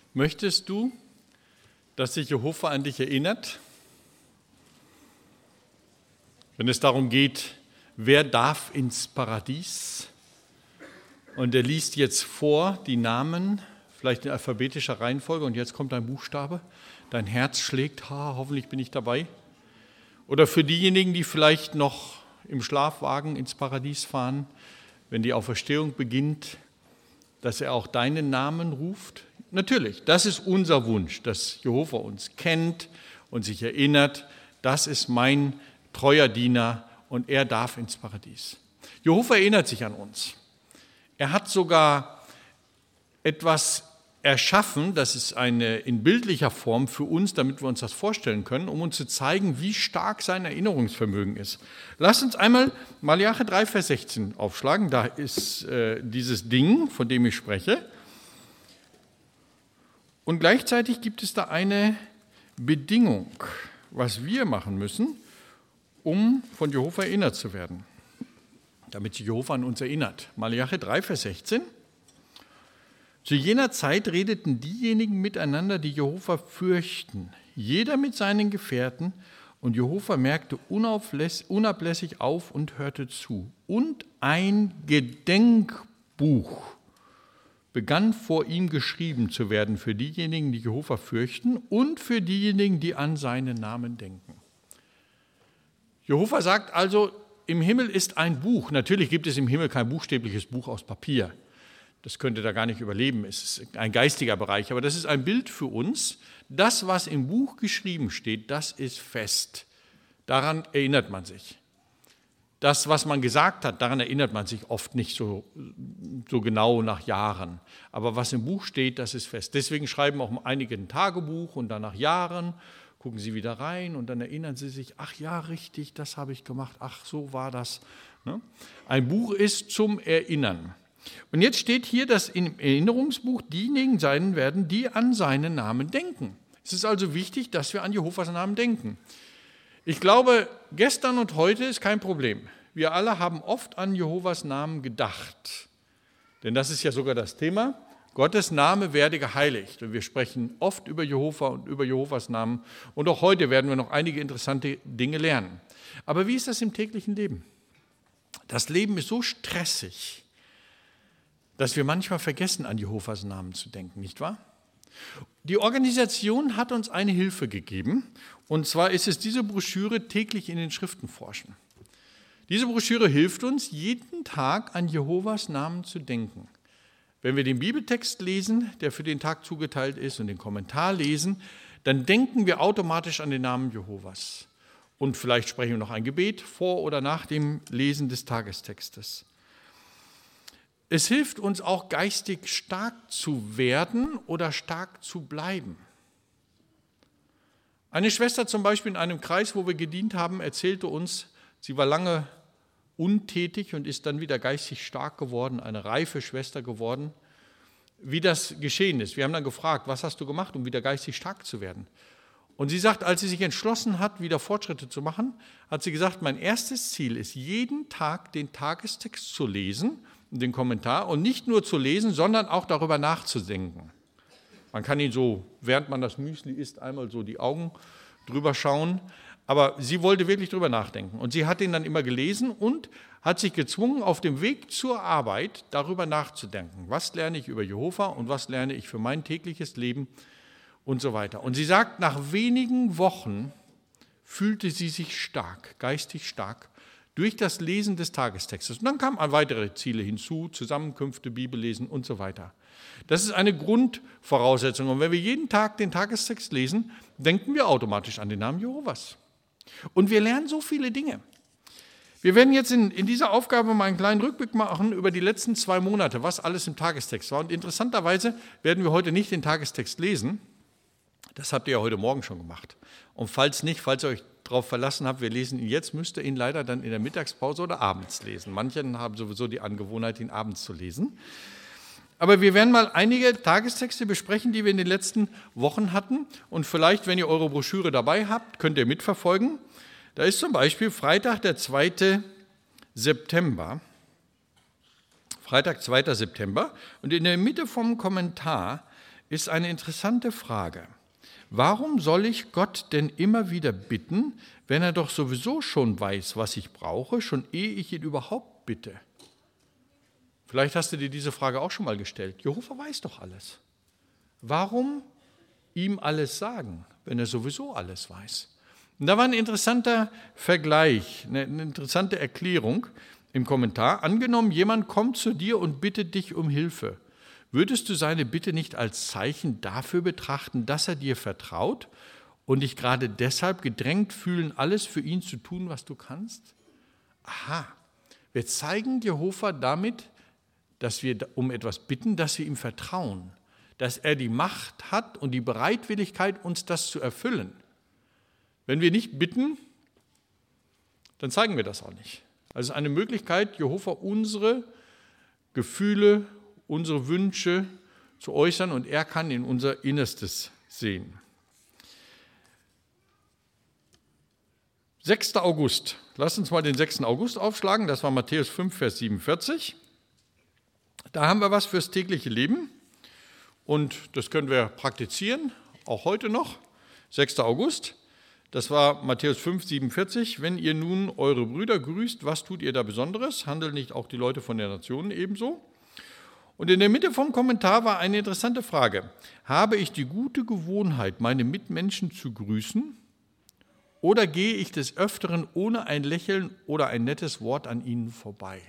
Möchtest du, dass sich Jehova an dich erinnert? Wenn es darum geht, wer darf ins Paradies? Und er liest jetzt vor die Namen, vielleicht in alphabetischer Reihenfolge, und jetzt kommt ein Buchstabe. Dein Herz schlägt, hoffentlich bin ich dabei. Oder für diejenigen, die vielleicht noch im Schlafwagen ins Paradies fahren, wenn die Auferstehung beginnt, dass er auch deinen Namen ruft. Natürlich, das ist unser Wunsch, dass Jehova uns kennt und sich erinnert, das ist mein treuer Diener und er darf ins Paradies. Jehova erinnert sich an uns. Er hat sogar etwas erschaffen, das ist in bildlicher Form für uns, damit wir uns das vorstellen können, um uns zu zeigen, wie stark sein Erinnerungsvermögen ist. Lasst uns einmal Malachi 3, Vers 16 aufschlagen, da ist dieses Ding, von dem ich spreche. Und gleichzeitig gibt es da eine Bedingung, was wir machen müssen, um von Jehova erinnert zu werden, damit sich Jehova an uns erinnert. Malachi 3, Vers 16. Zu jener Zeit redeten diejenigen miteinander, die Jehova fürchten, jeder mit seinen Gefährten, und Jehova merkte unablässig auf und hörte zu. Und ein Gedenkbuch begann vor ihm geschrieben zu werden für diejenigen, die Jehova fürchten und für diejenigen, die an seinen Namen denken. Jehova sagt also, im Himmel ist ein Buch. Natürlich gibt es im Himmel kein buchstäbliches Buch aus Papier. Das könnte da gar nicht überleben. Es ist ein geistiger Bereich, aber das ist ein Bild für uns. Das, was im Buch geschrieben steht, das ist fest. Daran erinnert man sich. Das, was man gesagt hat, daran erinnert man sich oft nicht so genau nach Jahren. Aber was im Buch steht, das ist fest. Deswegen schreiben auch einige ein Tagebuch und dann nach Jahren gucken sie wieder rein und dann erinnern sie sich, ach ja, richtig, das habe ich gemacht, ach, so war das. Ein Buch ist zum Erinnern. Und jetzt steht hier, dass im Erinnerungsbuch diejenigen sein werden, die an seinen Namen denken. Es ist also wichtig, dass wir an Jehovas Namen denken. Ich glaube, gestern und heute ist kein Problem. Wir alle haben oft an Jehovas Namen gedacht. Denn das ist ja sogar das Thema. Gottes Name werde geheiligt. Und wir sprechen oft über Jehova und über Jehovas Namen. Und auch heute werden wir noch einige interessante Dinge lernen. Aber wie ist das im täglichen Leben? Das Leben ist so stressig, dass wir manchmal vergessen, an Jehovas Namen zu denken, nicht wahr? Die Organisation hat uns eine Hilfe gegeben, und zwar ist es diese Broschüre täglich in den Schriften forschen. Diese Broschüre hilft uns, jeden Tag an Jehovas Namen zu denken. Wenn wir den Bibeltext lesen, der für den Tag zugeteilt ist, und den Kommentar lesen, dann denken wir automatisch an den Namen Jehovas. Und vielleicht sprechen wir noch ein Gebet vor oder nach dem Lesen des Tagestextes. Es hilft uns auch, geistig stark zu werden oder stark zu bleiben. Eine Schwester zum Beispiel in einem Kreis, wo wir gedient haben, erzählte uns, sie war lange untätig und ist dann wieder geistig stark geworden, eine reife Schwester geworden, wie das geschehen ist. Wir haben dann gefragt, was hast du gemacht, um wieder geistig stark zu werden? Und sie sagt, als sie sich entschlossen hat, wieder Fortschritte zu machen, hat sie gesagt, mein erstes Ziel ist, jeden Tag den Tagestext zu lesen, den Kommentar, und nicht nur zu lesen, sondern auch darüber nachzudenken. Man kann ihn so, während man das Müsli isst, einmal so die Augen drüber schauen, aber sie wollte wirklich drüber nachdenken. Und sie hat ihn dann immer gelesen und hat sich gezwungen, auf dem Weg zur Arbeit darüber nachzudenken. Was lerne ich über Jehova und was lerne ich für mein tägliches Leben und so weiter. Und sie sagt, nach wenigen Wochen fühlte sie sich stark, geistig stark, durch das Lesen des Tagestextes. Und dann kamen weitere Ziele hinzu, Zusammenkünfte, Bibellesen und so weiter. Das ist eine Grundvoraussetzung. Und wenn wir jeden Tag den Tagestext lesen, denken wir automatisch an den Namen Jehovas. Und wir lernen so viele Dinge. Wir werden jetzt in dieser Aufgabe mal einen kleinen Rückblick machen über die letzten 2 Monate, was alles im Tagestext war. Und interessanterweise werden wir heute nicht den Tagestext lesen. Das habt ihr ja heute Morgen schon gemacht. Und falls nicht, falls ihr euch darauf verlassen habt, wir lesen ihn jetzt, müsst ihr ihn leider dann in der Mittagspause oder abends lesen. Manche haben sowieso die Angewohnheit, ihn abends zu lesen. Aber wir werden mal einige Tagestexte besprechen, die wir in den letzten Wochen hatten. Und vielleicht, wenn ihr eure Broschüre dabei habt, könnt ihr mitverfolgen. Da ist zum Beispiel Freitag, der 2. September. Freitag, 2. September. Und in der Mitte vom Kommentar ist eine interessante Frage. Warum soll ich Gott denn immer wieder bitten, wenn er doch sowieso schon weiß, was ich brauche, schon ehe ich ihn überhaupt bitte? Vielleicht hast du dir diese Frage auch schon mal gestellt. Jehova weiß doch alles. Warum ihm alles sagen, wenn er sowieso alles weiß? Und da war ein interessanter Vergleich, eine interessante Erklärung im Kommentar. Angenommen, jemand kommt zu dir und bittet dich um Hilfe. Würdest du seine Bitte nicht als Zeichen dafür betrachten, dass er dir vertraut und dich gerade deshalb gedrängt fühlen, alles für ihn zu tun, was du kannst? Aha, wir zeigen Jehova damit, dass wir um etwas bitten, dass wir ihm vertrauen, dass er die Macht hat und die Bereitwilligkeit, uns das zu erfüllen. Wenn wir nicht bitten, dann zeigen wir das auch nicht. Also eine Möglichkeit, Jehova unsere Gefühle, unsere Wünsche zu äußern und er kann in unser Innerstes sehen. 6. August. Lass uns mal den 6. August aufschlagen. Das war Matthäus 5, Vers 47. Da haben wir was fürs tägliche Leben und das können wir praktizieren, auch heute noch. 6. August. Das war Matthäus 5, 47. Wenn ihr nun eure Brüder grüßt, was tut ihr da Besonderes? Handeln nicht auch die Leute von der Nationen ebenso? Und in der Mitte vom Kommentar war eine interessante Frage. Habe ich die gute Gewohnheit, meine Mitmenschen zu grüßen? Oder gehe ich des Öfteren ohne ein Lächeln oder ein nettes Wort an ihnen vorbei?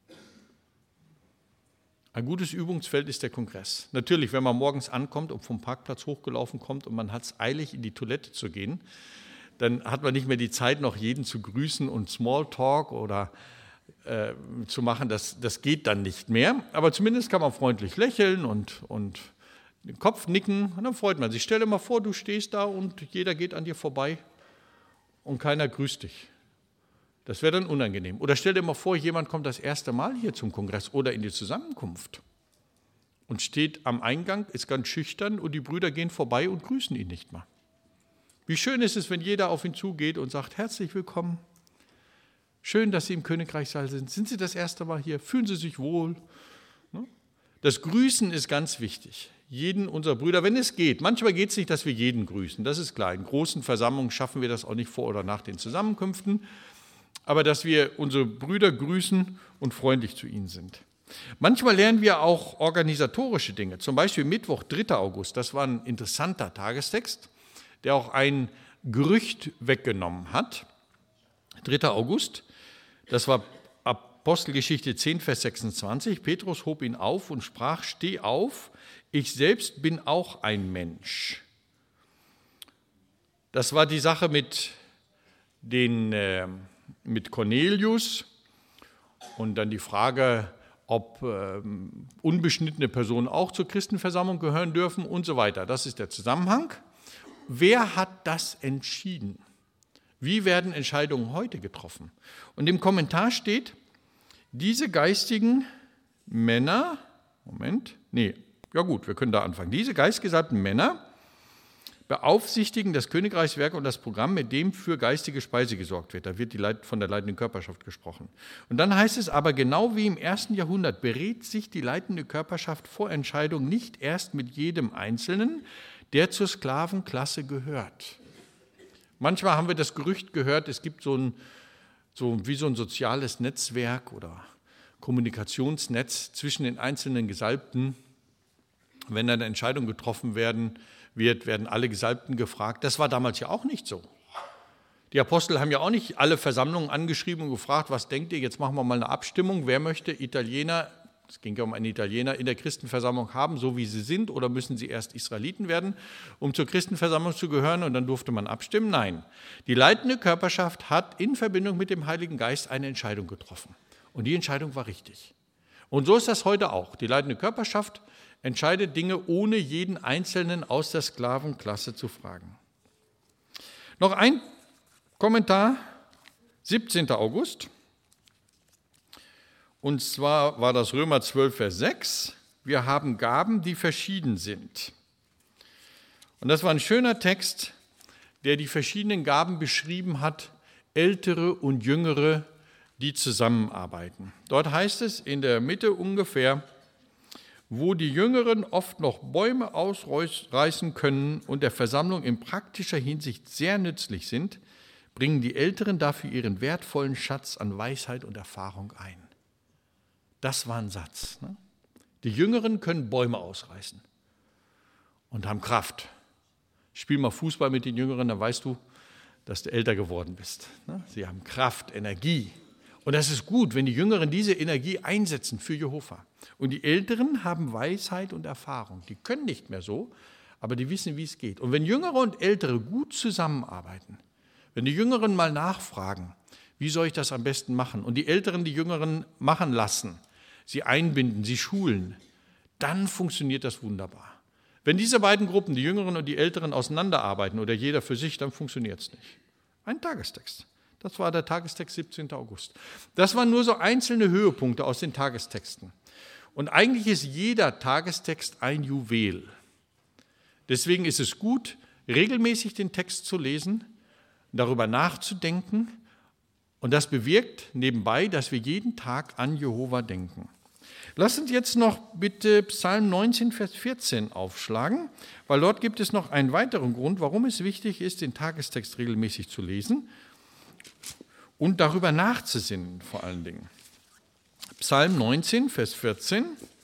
Ein gutes Übungsfeld ist der Kongress. Natürlich, wenn man morgens ankommt und vom Parkplatz hochgelaufen kommt und man hat es eilig, in die Toilette zu gehen, dann hat man nicht mehr die Zeit, noch jeden zu grüßen und Smalltalk oder zu machen, das geht dann nicht mehr. Aber zumindest kann man freundlich lächeln und den Kopf nicken und dann freut man sich. Stell dir mal vor, du stehst da und jeder geht an dir vorbei und keiner grüßt dich. Das wäre dann unangenehm. Oder stell dir mal vor, jemand kommt das erste Mal hier zum Kongress oder in die Zusammenkunft und steht am Eingang, ist ganz schüchtern und die Brüder gehen vorbei und grüßen ihn nicht mal. Wie schön ist es, wenn jeder auf ihn zugeht und sagt, herzlich willkommen. Schön, dass Sie im Königreichssaal sind. Sind Sie das erste Mal hier? Fühlen Sie sich wohl? Das Grüßen ist ganz wichtig. Jeden unserer Brüder, wenn es geht. Manchmal geht es nicht, dass wir jeden grüßen. Das ist klar. In großen Versammlungen schaffen wir das auch nicht vor oder nach den Zusammenkünften. Aber dass wir unsere Brüder grüßen und freundlich zu ihnen sind. Manchmal lernen wir auch organisatorische Dinge. Zum Beispiel Mittwoch, 3. August. Das war ein interessanter Tagestext, der auch ein Gerücht weggenommen hat. 3. August. Das war Apostelgeschichte 10, Vers 26. Petrus hob ihn auf und sprach, steh auf, ich selbst bin auch ein Mensch. Das war die Sache mit Cornelius und dann die Frage, ob unbeschnittene Personen auch zur Christenversammlung gehören dürfen und so weiter. Das ist der Zusammenhang. Wer hat das entschieden? Wie werden Entscheidungen heute getroffen? Und im Kommentar steht, diese geistigen Männer, wir können da anfangen. Diese geistgesalbten Männer beaufsichtigen das Königreichswerk und das Programm, mit dem für geistige Speise gesorgt wird. Da wird von der leitenden Körperschaft gesprochen. Und dann heißt es aber, genau wie im 1. Jahrhundert berät sich die leitende Körperschaft vor Entscheidung nicht erst mit jedem Einzelnen, der zur Sklavenklasse gehört. Manchmal haben wir das Gerücht gehört, es gibt so ein soziales Netzwerk oder Kommunikationsnetz zwischen den einzelnen Gesalbten. Wenn dann Entscheidungen getroffen werden alle Gesalbten gefragt. Das war damals ja auch nicht so. Die Apostel haben ja auch nicht alle Versammlungen angeschrieben und gefragt, was denkt ihr, jetzt machen wir mal eine Abstimmung, wer möchte Italiener, es ging ja um einen Italiener, in der Christenversammlung haben, so wie sie sind, oder müssen sie erst Israeliten werden, um zur Christenversammlung zu gehören und dann durfte man abstimmen? Nein. Die leitende Körperschaft hat in Verbindung mit dem Heiligen Geist eine Entscheidung getroffen. Und die Entscheidung war richtig. Und so ist das heute auch. Die leitende Körperschaft entscheidet Dinge, ohne jeden Einzelnen aus der Sklavenklasse zu fragen. Noch ein Kommentar, 17. August. Und zwar war das Römer 12, Vers 6. Wir haben Gaben, die verschieden sind. Und das war ein schöner Text, der die verschiedenen Gaben beschrieben hat, ältere und jüngere, die zusammenarbeiten. Dort heißt es in der Mitte ungefähr, wo die Jüngeren oft noch Bäume ausreißen können und der Versammlung in praktischer Hinsicht sehr nützlich sind, bringen die Älteren dafür ihren wertvollen Schatz an Weisheit und Erfahrung ein. Das war ein Satz. Ne? Die Jüngeren können Bäume ausreißen und haben Kraft. Spiel mal Fußball mit den Jüngeren, dann weißt du, dass du älter geworden bist. Ne? Sie haben Kraft, Energie. Und das ist gut, wenn die Jüngeren diese Energie einsetzen für Jehova. Und die Älteren haben Weisheit und Erfahrung. Die können nicht mehr so, aber die wissen, wie es geht. Und wenn Jüngere und Ältere gut zusammenarbeiten, wenn die Jüngeren mal nachfragen, wie soll ich das am besten machen, und die Älteren die Jüngeren machen lassen, sie einbinden, sie schulen, dann funktioniert das wunderbar. Wenn diese beiden Gruppen, die Jüngeren und die Älteren, auseinanderarbeiten oder jeder für sich, dann funktioniert es nicht. Ein Tagestext. Das war der Tagestext 17. August. Das waren nur so einzelne Höhepunkte aus den Tagestexten. Und eigentlich ist jeder Tagestext ein Juwel. Deswegen ist es gut, regelmäßig den Text zu lesen, darüber nachzudenken. Und das bewirkt nebenbei, dass wir jeden Tag an Jehova denken. Lass uns jetzt noch bitte Psalm 19, Vers 14 aufschlagen, weil dort gibt es noch einen weiteren Grund, warum es wichtig ist, den Tagestext regelmäßig zu lesen und darüber nachzusinnen vor allen Dingen. Psalm 19, Vers 14.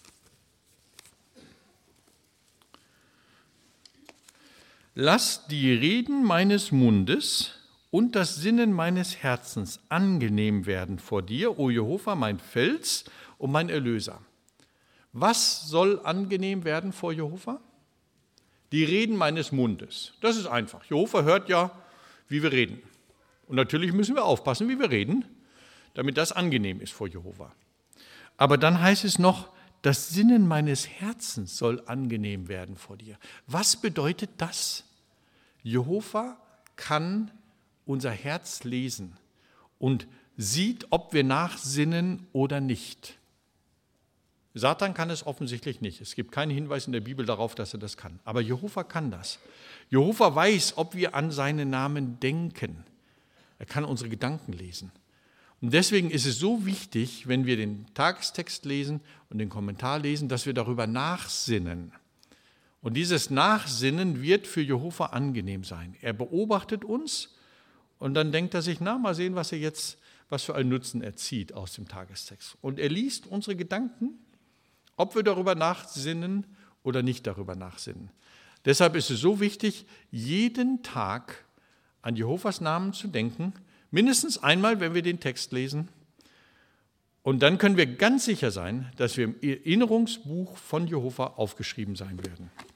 Lass die Reden meines Mundes und das Sinnen meines Herzens angenehm werden vor dir, o Jehova, mein Fels und mein Erlöser. Was soll angenehm werden vor Jehova? Die Reden meines Mundes. Das ist einfach. Jehova hört ja, wie wir reden. Und natürlich müssen wir aufpassen, wie wir reden, damit das angenehm ist vor Jehova. Aber dann heißt es noch, das Sinnen meines Herzens soll angenehm werden vor dir. Was bedeutet das? Jehova kann unser Herz lesen und sieht, ob wir nachsinnen oder nicht. Satan kann es offensichtlich nicht. Es gibt keinen Hinweis in der Bibel darauf, dass er das kann. Aber Jehova kann das. Jehova weiß, ob wir an seinen Namen denken. Er kann unsere Gedanken lesen. Und deswegen ist es so wichtig, wenn wir den Tagestext lesen und den Kommentar lesen, dass wir darüber nachsinnen. Und dieses Nachsinnen wird für Jehova angenehm sein. Er beobachtet uns und dann denkt er sich, na, mal sehen, was für einen Nutzen er zieht aus dem Tagestext. Und er liest unsere Gedanken, ob wir darüber nachsinnen oder nicht darüber nachsinnen. Deshalb ist es so wichtig, jeden Tag an Jehovas Namen zu denken, mindestens einmal, wenn wir den Text lesen. Und dann können wir ganz sicher sein, dass wir im Erinnerungsbuch von Jehova aufgeschrieben sein werden.